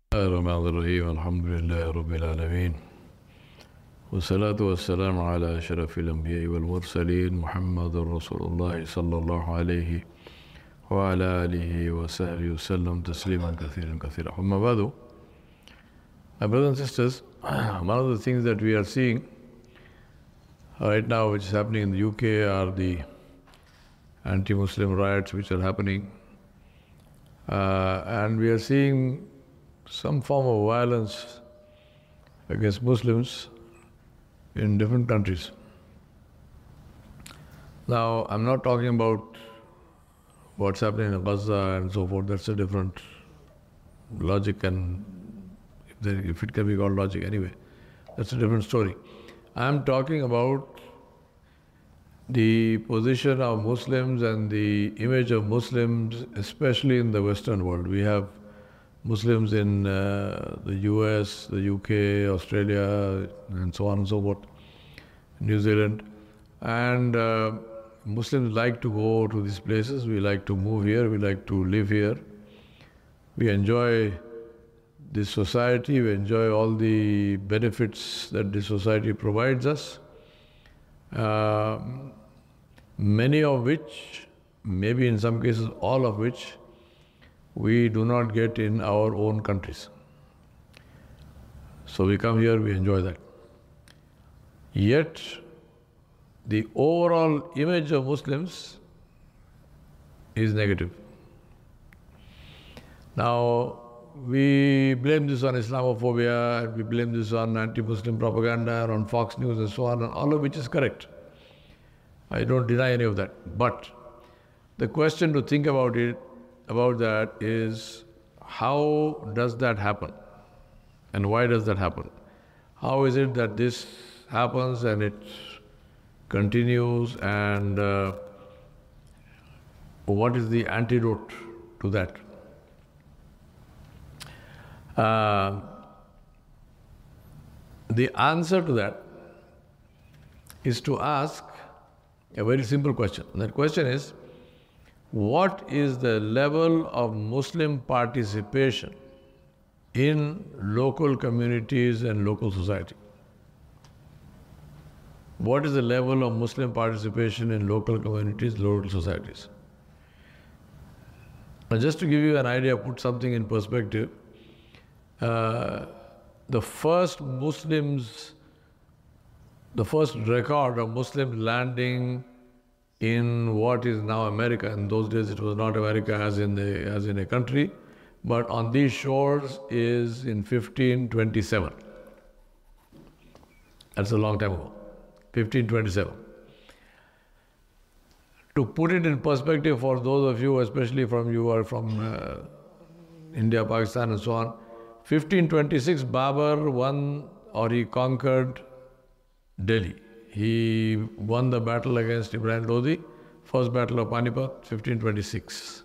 الرحمن الرحيم الحمد لله رب العالمين والصلاة والسلام على أشرف الأنبياء والمرسلين محمد رسول الله صلى الله عليه وعلى آله وصحبه وسلم تسليما كثيرا كثيرا. أما بعد, my brothers and sisters, one of the things that we are seeing right now which is happening in the UK are the anti-Muslim riots which are happening, and we are seeing some form of violence against Muslims in different countries. Now, I'm not talking about what's happening in Gaza and so forth. That's a different logic, and if it can be called logic anyway, that's a different story. I'm talking about the position of Muslims and the image of Muslims, especially in the Western world. We have Muslims in the US, the UK, Australia, and so on and so forth, New Zealand. And Muslims like to go to these places. We like to move here. We like to live here. We enjoy this society. We enjoy all the benefits that this society provides us. Many of which, maybe in some cases all of which, we do not get in our own countries. So we come here, we enjoy that. Yet, the overall image of Muslims is negative. Now, we blame this on Islamophobia, we blame this on anti-Muslim propaganda, on Fox News and so on, and all of which is correct. I don't deny any of that. But the question to think about that is, how does that happen? And why does that happen? How is it that this happens and it continues, and what is the antidote to that? The answer to that is to ask a very simple question. And that question is, what is the level of Muslim participation in local communities and local society? What is the level of Muslim participation in local communities, local societies? Now, just to give you an idea, put something in perspective, the first record of Muslims landing in what is now America. In those days, it was not America as in a country, but on these shores is in 1527. That's a long time ago. 1527. To put it in perspective for those of you, especially from you are from India, Pakistan, and so on, 1526, Babur won, or he conquered Delhi. He won the battle against Ibrahim Lodi, first battle of Panipat, 1526.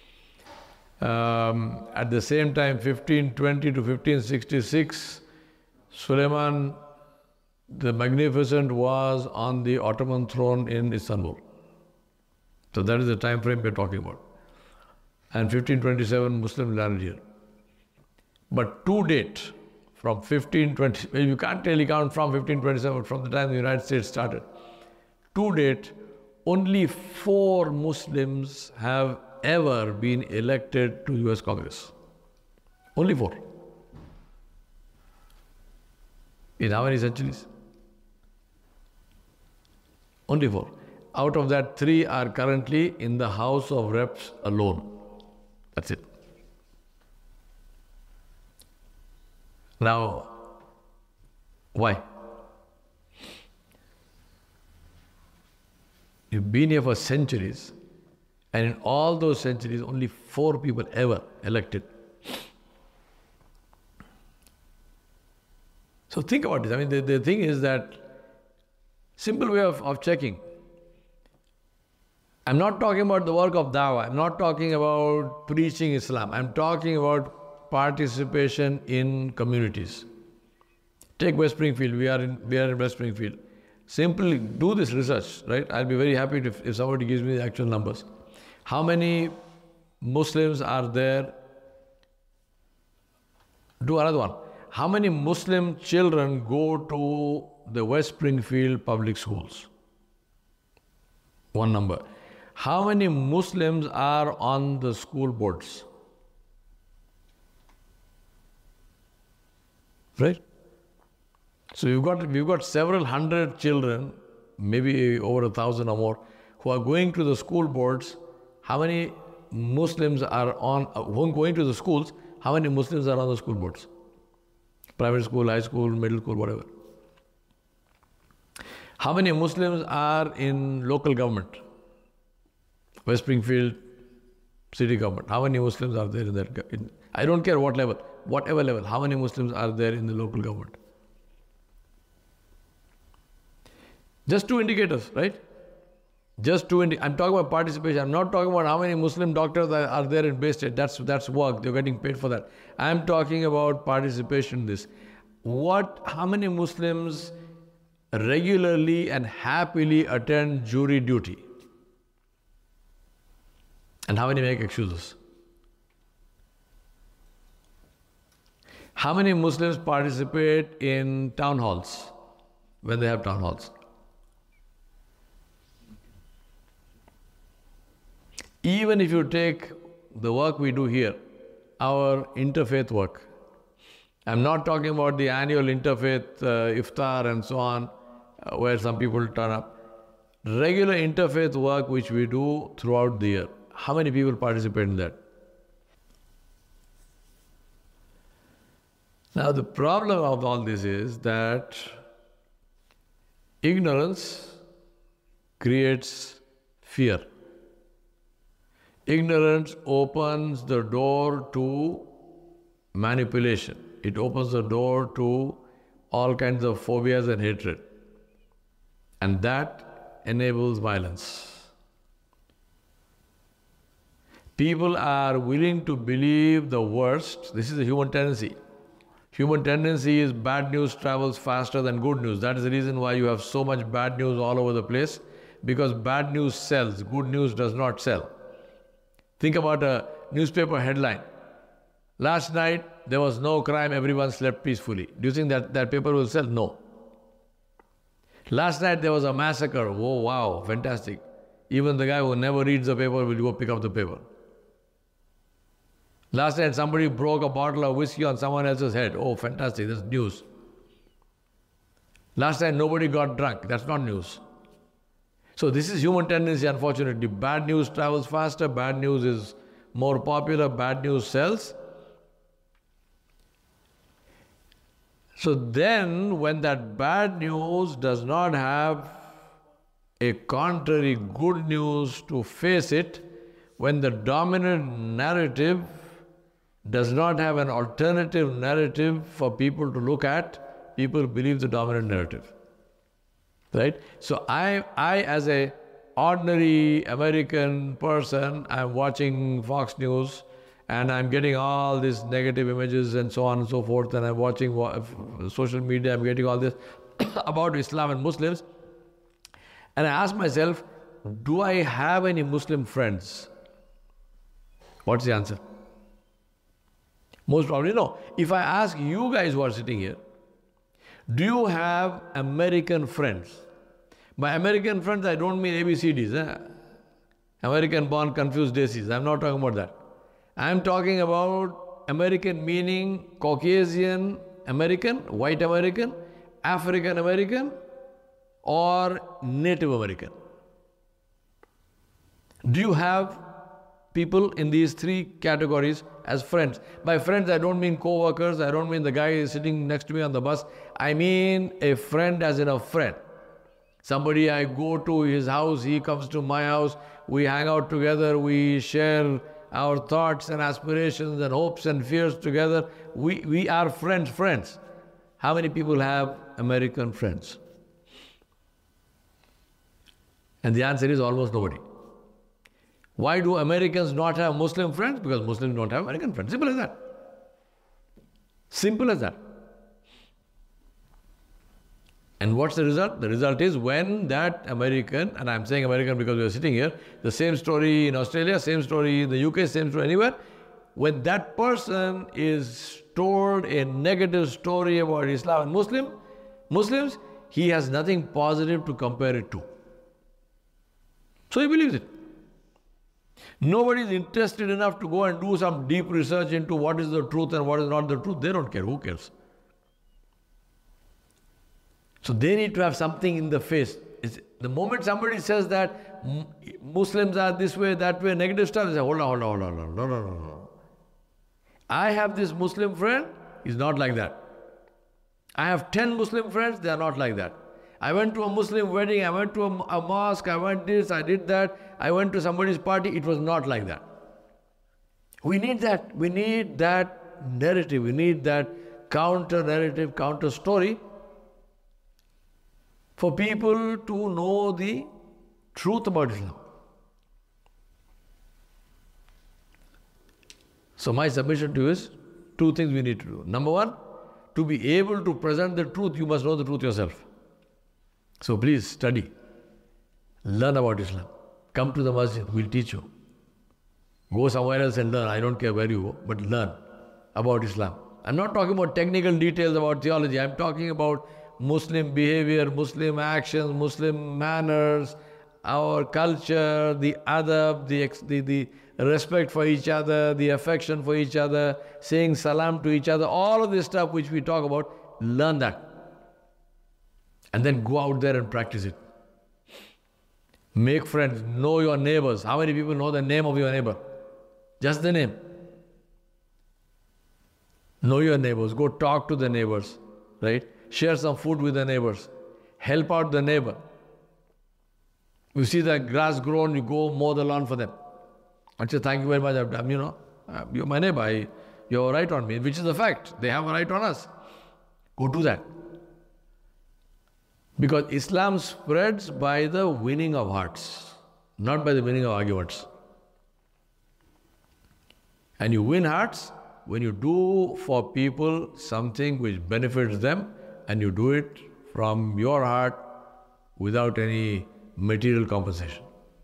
At the same time, 1520 to 1566, Suleiman the Magnificent was on the Ottoman throne in Istanbul. So that is the time frame we're talking about. And 1527, Muslims landed here. But to date, from 1520, well, you can't really count from 1527, from the time the United States started. To date, only 4 Muslims have ever been elected to US Congress. Only 4. In how many centuries? Only 4. Out of that, 3 are currently in the House of Reps alone. That's it. Now, why? You've been here for centuries, and in all those centuries, only 4 people ever elected. So think about this. I mean, the thing is that, simple way of checking. I'm not talking about the work of dawah. I'm not talking about preaching Islam. I'm talking about participation in communities. Take West Springfield. We are in West Springfield. Simply do this research, right? I'll be very happy if somebody gives me the actual numbers. How many Muslims are there Do another one. How many Muslim children go to the West Springfield public schools? One number. How many Muslims are on the school boards? Right? So we've got several hundred children, maybe over 1,000 or more, who are going to the school boards. How many Muslims are going to the schools? How many Muslims are on the school boards? Private school, high school, middle school, whatever. How many Muslims are in local government? West Springfield city government. How many Muslims are there in that? I don't care what level, whatever level. How many Muslims are there in the local government? Just two indicators, right? Just two. I'm talking about participation. I'm not talking about how many Muslim doctors are there in Bay State. That's work. They're getting paid for that. I'm talking about participation in this. How many Muslims regularly and happily attend jury duty? And how many make excuses? How many Muslims participate in town halls when they have town halls? Even if you take the work we do here, our interfaith work, I'm not talking about the annual interfaith iftar and so on, where some people turn up. Regular interfaith work which we do throughout the year. How many people participate in that? Now the problem of all this is that ignorance creates fear. Ignorance opens the door to manipulation. It opens the door to all kinds of phobias and hatred. And that enables violence. People are willing to believe the worst. This is a human tendency. Human tendency is bad news travels faster than good news. That is the reason why you have so much bad news all over the place, because bad news sells, good news does not sell. Think about a newspaper headline. Last night there was no crime, everyone slept peacefully. Do you think that paper will sell? No. Last night there was a massacre. Oh wow, fantastic. Even the guy who never reads the paper will go pick up the paper. Last night somebody broke a bottle of whiskey on someone else's head. Oh fantastic, that's news. Last night nobody got drunk. That's not news. So this is human tendency, unfortunately. Bad news travels faster, bad news is more popular, bad news sells. So then when that bad news does not have a contrary good news to face it, when the dominant narrative does not have an alternative narrative for people to look at, people believe the dominant narrative. Right? So I as a ordinary American person, I'm watching Fox News and I'm getting all these negative images and so on and so forth, and I'm watching social media, I'm getting all this about Islam and Muslims, and I ask myself, do I have any Muslim friends? What's the answer? Most probably no. If I ask you guys who are sitting here, do you have American friends? By American friends, I don't mean ABCDs. American born confused daisies. I'm not talking about that. I'm talking about American meaning Caucasian American, white American, African American, or Native American. Do you have people in these three categories as friends? By friends, I don't mean co-workers, I don't mean the guy is sitting next to me on the bus. I mean a friend as in a friend. Somebody I go to his house, he comes to my house, we hang out together, we share our thoughts and aspirations and hopes and fears together. We are friends. How many people have American friends? And the answer is almost nobody. Why do Americans not have Muslim friends? Because Muslims don't have American friends. Simple as that. Simple as that. And what's the result? The result is when that American, and I'm saying American because we are sitting here, the same story in Australia, same story in the UK, same story anywhere, when that person is told a negative story about Islam and Muslims, he has nothing positive to compare it to. So he believes it. Nobody is interested enough to go and do some deep research into what is the truth and what is not the truth. They don't care. Who cares? So they need to have something in the face. The moment somebody says that Muslims are this way, that way, negative stuff, they say, hold on. No. I have this Muslim friend, he's not like that. I have 10 Muslim friends, they are not like that. I went to a Muslim wedding, I went to a mosque, I went this, I did that, I went to somebody's party, it was not like that. We need that. We need that narrative. We need that counter narrative, counter story for people to know the truth about Islam. So my submission to you is 2 things we need to do. Number 1, to be able to present the truth, you must know the truth yourself. So please study, learn about Islam. Come to the masjid, we'll teach you. Go somewhere else and learn. I don't care where you go, but learn about Islam. I'm not talking about technical details about theology. I'm talking about Muslim behavior, Muslim actions, Muslim manners, our culture, the adab, the respect for each other, the affection for each other, saying salam to each other, all of this stuff which we talk about, learn that. And then go out there and practice it. Make friends, know your neighbors. How many people know the name of your neighbor? Just the name. Know your neighbors, go talk to the neighbors, right? Share some food with the neighbors. Help out the neighbor. You see the grass grown, you go mow the lawn for them. And say, thank you very much, you're my neighbor, you have a right on me, which is a fact. They have a right on us. Go do that. Because Islam spreads by the winning of hearts, not by the winning of arguments. And you win hearts when you do for people something which benefits them, and you do it from your heart without any material compensation.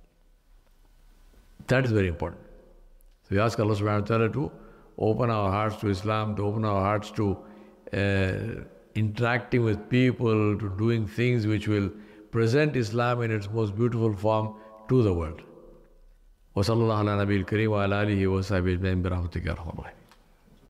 That is very important. So we ask Allah subhanahu wa ta'ala to open our hearts to Islam, to open our hearts to interacting with people, to doing things which will present Islam in its most beautiful form to the world. وصلى الله على نبي الكريم وعلى آله وصحبه أجمعين برحمتك يا أرحم الراحمين.